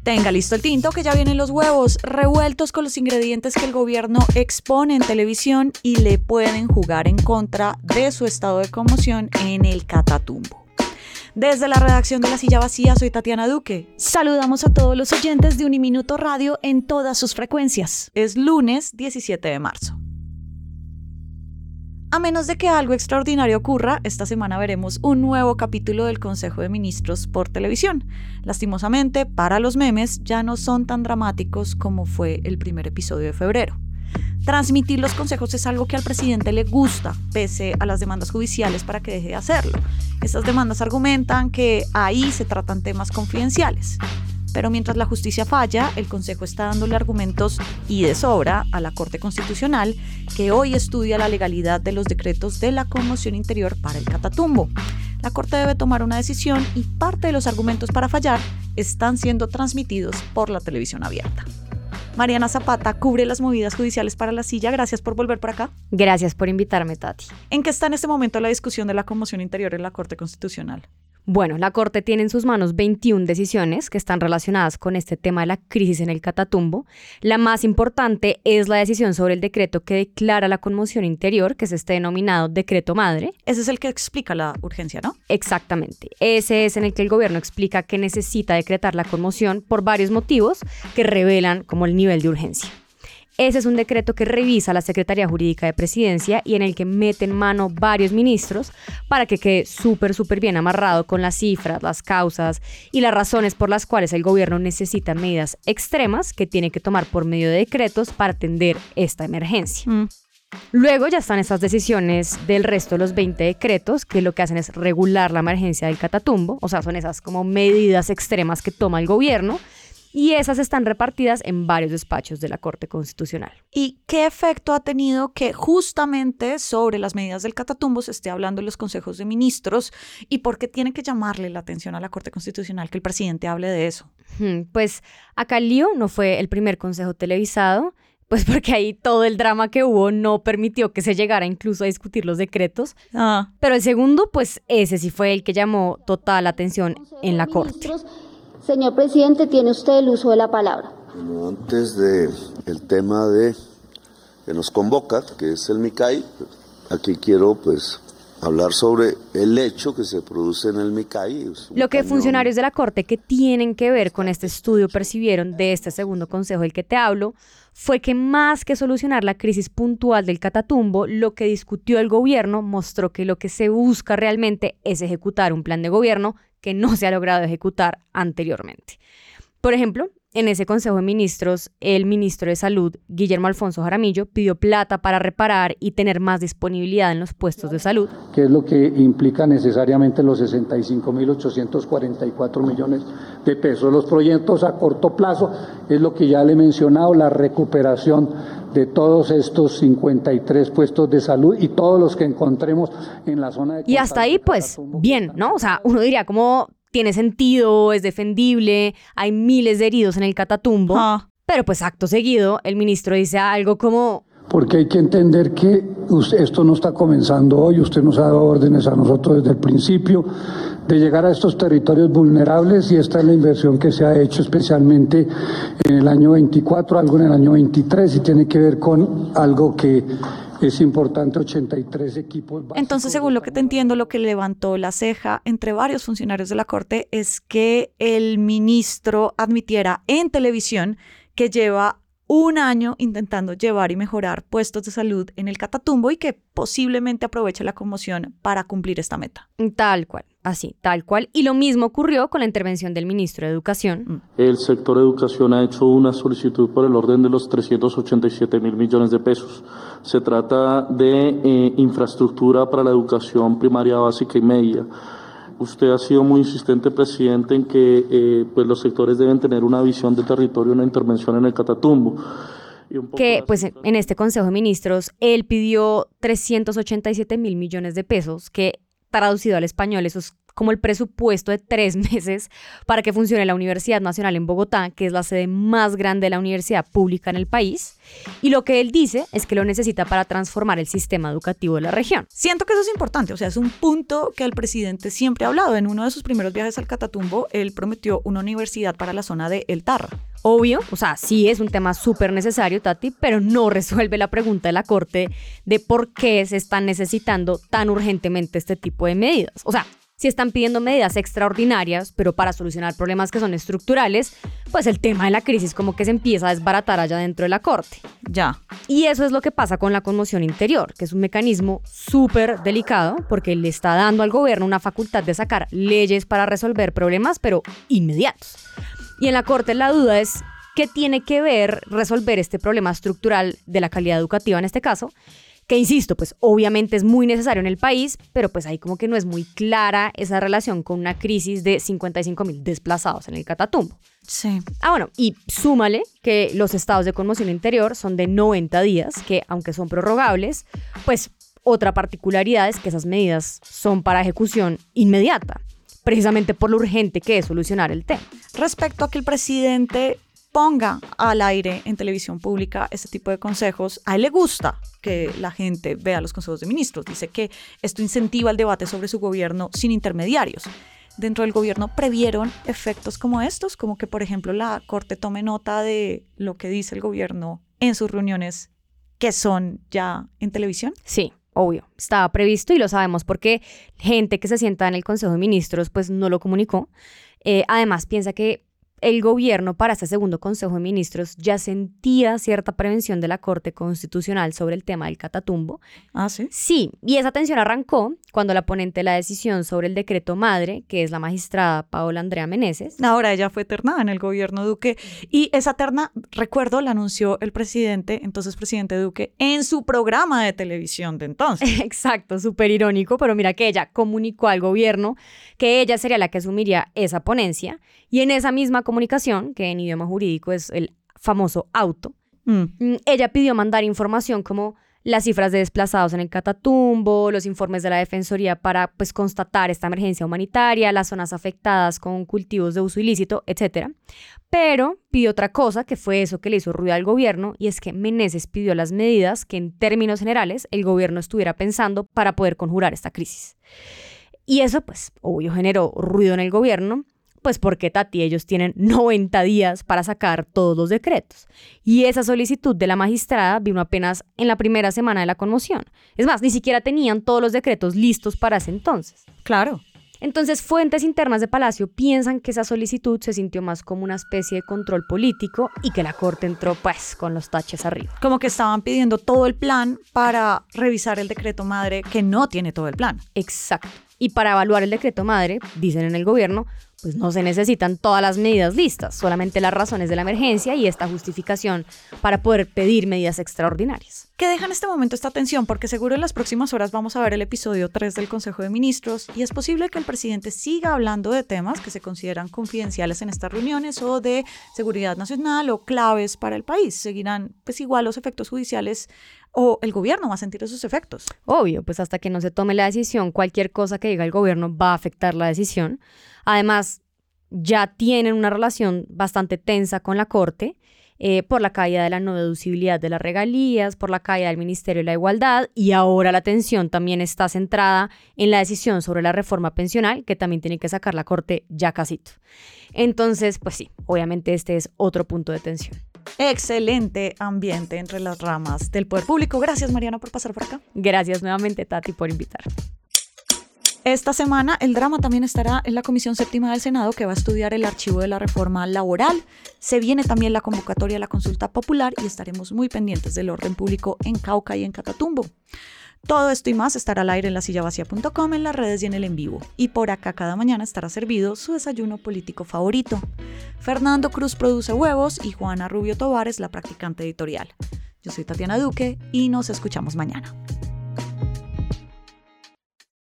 Tenga listo el tinto que ya vienen los huevos revueltos con los ingredientes que el gobierno expone en televisión y le pueden jugar en contra de su estado de conmoción en el Catatumbo. Desde la redacción de La Silla Vacía, soy Tatiana Duque. Saludamos a todos los oyentes de Uniminuto Radio en todas sus frecuencias. Es lunes 17 de marzo. A menos de que algo extraordinario ocurra, esta semana veremos un nuevo capítulo del Consejo de Ministros por televisión. Lastimosamente, para los memes, ya no son tan dramáticos como fue el primer episodio de febrero. Transmitir los consejos es algo que al presidente le gusta, pese a las demandas judiciales para que deje de hacerlo. Estas demandas argumentan que ahí se tratan temas confidenciales. Pero mientras la justicia falla, el Consejo está dándole argumentos y de sobra a la Corte Constitucional, que hoy estudia la legalidad de los decretos de la conmoción interior para el Catatumbo. La Corte debe tomar una decisión y parte de los argumentos para fallar están siendo transmitidos por la televisión abierta. Mariana Zapata cubre las movidas judiciales para La Silla. Gracias por volver por acá. Gracias por invitarme, Tati. ¿En qué está en este momento la discusión de la conmoción interior en la Corte Constitucional? Bueno, la Corte tiene en sus manos 21 decisiones que están relacionadas con este tema de la crisis en el Catatumbo. La más importante es la decisión sobre el decreto que declara la conmoción interior, que es este denominado decreto madre. Ese es el que explica la urgencia, ¿no? Exactamente. Ese es en el que el gobierno explica que necesita decretar la conmoción por varios motivos que revelan como el nivel de urgencia. Ese es un decreto que revisa la Secretaría Jurídica de Presidencia y en el que meten mano varios ministros para que quede súper bien amarrado con las cifras, las causas y las razones por las cuales el gobierno necesita medidas extremas que tiene que tomar por medio de decretos para atender esta emergencia. Luego ya están estas decisiones del resto de los 20 decretos que lo que hacen es regular la emergencia del Catatumbo, o sea, son esas como medidas extremas que toma el gobierno. Y esas están repartidas en varios despachos de la Corte Constitucional. ¿Y qué efecto ha tenido que justamente sobre las medidas del Catatumbo se esté hablando en los consejos de ministros? ¿Y por qué tiene que llamarle la atención a la Corte Constitucional que el presidente hable de eso? Pues acá el lío no fue el primer consejo televisado, pues porque ahí todo el drama que hubo no permitió que se llegara incluso a discutir los decretos. Pero el segundo, pues ese sí fue el que llamó total atención en la Corte. Señor presidente, tiene usted el uso de la palabra. Bueno, antes del tema que nos convoca, que es el MICAI, aquí quiero hablar sobre el hecho que se produce en el MICAI. Lo que funcionarios de la Corte que tienen que ver con este estudio percibieron de este segundo consejo del que te hablo fue que más que solucionar la crisis puntual del Catatumbo, lo que discutió el gobierno mostró que lo que se busca realmente es ejecutar un plan de gobierno que no se ha logrado ejecutar anteriormente. Por ejemplo, en ese Consejo de Ministros, el ministro de Salud, Guillermo Alfonso Jaramillo, pidió plata para reparar y tener más disponibilidad en los puestos de salud. Que es lo que implica necesariamente los 65.844 millones de pesos. Los proyectos a corto plazo es lo que ya le he mencionado, la recuperación de todos estos 53 puestos de salud y todos los que encontremos en la zona de... Y hasta ahí, pues, bien, ¿no? O sea, uno diría como... tiene sentido, es defendible, hay miles de heridos en el Catatumbo, pero pues acto seguido el ministro dice algo como... Porque hay que entender que esto no está comenzando hoy, usted nos ha dado órdenes a nosotros desde el principio de llegar a estos territorios vulnerables y esta es la inversión que se ha hecho especialmente en el año 24, algo en el año 23 y tiene que ver con algo que... es importante, 83 equipos. Entonces, según lo que te entiendo, lo que levantó la ceja entre varios funcionarios de la Corte es que el ministro admitiera en televisión que lleva un año intentando llevar y mejorar puestos de salud en el Catatumbo y que posiblemente aproveche la conmoción para cumplir esta meta. Tal cual, así, tal cual. Y lo mismo ocurrió con la intervención del ministro de Educación. El sector educación ha hecho una solicitud por el orden de los 387.000 millones de pesos. Se trata de infraestructura para la educación primaria, básica y media. Usted ha sido muy insistente, presidente, en que los sectores deben tener una visión de territorio, una intervención en el Catatumbo. Que pues en este Consejo de Ministros él pidió 387.000 millones de pesos, que traducido al español eso es como el presupuesto de 3 meses para que funcione la Universidad Nacional en Bogotá, que es la sede más grande de la universidad pública en el país. Y lo que él dice es que lo necesita para transformar el sistema educativo de la región. Siento que eso es importante, o sea, es un punto que el presidente siempre ha hablado. En uno de sus primeros viajes al Catatumbo, él prometió una universidad para la zona de El Tarra. Obvio, o sea, sí es un tema súper necesario, Tati, pero no resuelve la pregunta de la Corte de por qué se están necesitando tan urgentemente este tipo de medidas. O sea, si están pidiendo medidas extraordinarias, pero para solucionar problemas que son estructurales, pues el tema de la crisis como que se empieza a desbaratar allá dentro de la Corte. Ya. Y eso es lo que pasa con la conmoción interior, que es un mecanismo súper delicado porque le está dando al gobierno una facultad de sacar leyes para resolver problemas, pero inmediatos. Y en la Corte la duda es qué tiene que ver resolver este problema estructural de la calidad educativa en este caso, que insisto, pues obviamente es muy necesario en el país, pero pues ahí como que no es muy clara esa relación con una crisis de 55.000 desplazados en el Catatumbo. Sí. Bueno, y súmale que los estados de conmoción interior son de 90 días, que aunque son prorrogables, pues otra particularidad es que esas medidas son para ejecución inmediata, precisamente por lo urgente que es solucionar el tema. Respecto a que el presidente ponga al aire en televisión pública este tipo de consejos, a él le gusta que la gente vea los consejos de ministros. Dice que esto incentiva el debate sobre su gobierno sin intermediarios. Dentro del gobierno previeron efectos como estos, como que, por ejemplo, la Corte tome nota de lo que dice el gobierno en sus reuniones que son ya en televisión. Sí, obvio, estaba previsto y lo sabemos porque gente que se sienta en el Consejo de Ministros pues no lo comunicó. Además, piensa que el gobierno para este segundo Consejo de Ministros ya sentía cierta prevención de la Corte Constitucional sobre el tema del Catatumbo. ¿Ah, sí? Sí, y esa tensión arrancó cuando la ponente de la decisión sobre el decreto madre, que es la magistrada Paola Andrea Meneses. Ahora ella fue ternada en el gobierno Duque y esa terna, recuerdo, la anunció el presidente, entonces presidente Duque, en su programa de televisión de entonces. Exacto, súper irónico, pero mira que ella comunicó al gobierno que ella sería la que asumiría esa ponencia y en esa misma comunicación, que en idioma jurídico es el famoso auto, ella pidió mandar información como las cifras de desplazados en el Catatumbo, los informes de la Defensoría para pues constatar esta emergencia humanitaria, las zonas afectadas con cultivos de uso ilícito, etc. Pero pidió otra cosa, que fue eso que le hizo ruido al gobierno, y es que Meneses pidió las medidas que en términos generales el gobierno estuviera pensando para poder conjurar esta crisis. Y eso pues obvio generó ruido en el gobierno, pues porque, Tati, ellos tienen 90 días para sacar todos los decretos. Y esa solicitud de la magistrada vino apenas en la primera semana de la conmoción. Es más, ni siquiera tenían todos los decretos listos para ese entonces. Claro. Entonces, fuentes internas de Palacio piensan que esa solicitud se sintió más como una especie de control político y que la Corte entró, pues, con los taches arriba. Como que estaban pidiendo todo el plan para revisar el decreto madre que no tiene todo el plan. Exacto. Y para evaluar el decreto madre, dicen en el gobierno, pues no se necesitan todas las medidas listas, solamente las razones de la emergencia y esta justificación para poder pedir medidas extraordinarias. Que deja en este momento esta tensión, porque seguro en las próximas horas vamos a ver el episodio 3 del Consejo de Ministros y es posible que el presidente siga hablando de temas que se consideran confidenciales en estas reuniones o de seguridad nacional o claves para el país. Seguirán pues igual los efectos judiciales o el gobierno va a sentir esos efectos. Obvio, pues hasta que no se tome la decisión, cualquier cosa que diga el gobierno va a afectar la decisión. Además, ya tienen una relación bastante tensa con la Corte por la caída de la no deducibilidad de las regalías, por la caída del Ministerio de la Igualdad y ahora la tensión también está centrada en la decisión sobre la reforma pensional que también tiene que sacar la Corte ya casito. Entonces, pues sí, obviamente este es otro punto de tensión. Excelente ambiente entre las ramas del poder público. Gracias, Mariana, por pasar por acá. Gracias nuevamente, Tati, por invitarme. Esta semana el drama también estará en la Comisión Séptima del Senado que va a estudiar el archivo de la reforma laboral. Se viene también la convocatoria a la consulta popular y estaremos muy pendientes del orden público en Cauca y en Catatumbo. Todo esto y más estará al aire en lasillavacia.com, en las redes y en el en vivo. Y por acá cada mañana estará servido su desayuno político favorito. Fernando Cruz produce Huevos y Juana Rubio Tovar es la practicante editorial. Yo soy Tatiana Duque y nos escuchamos mañana.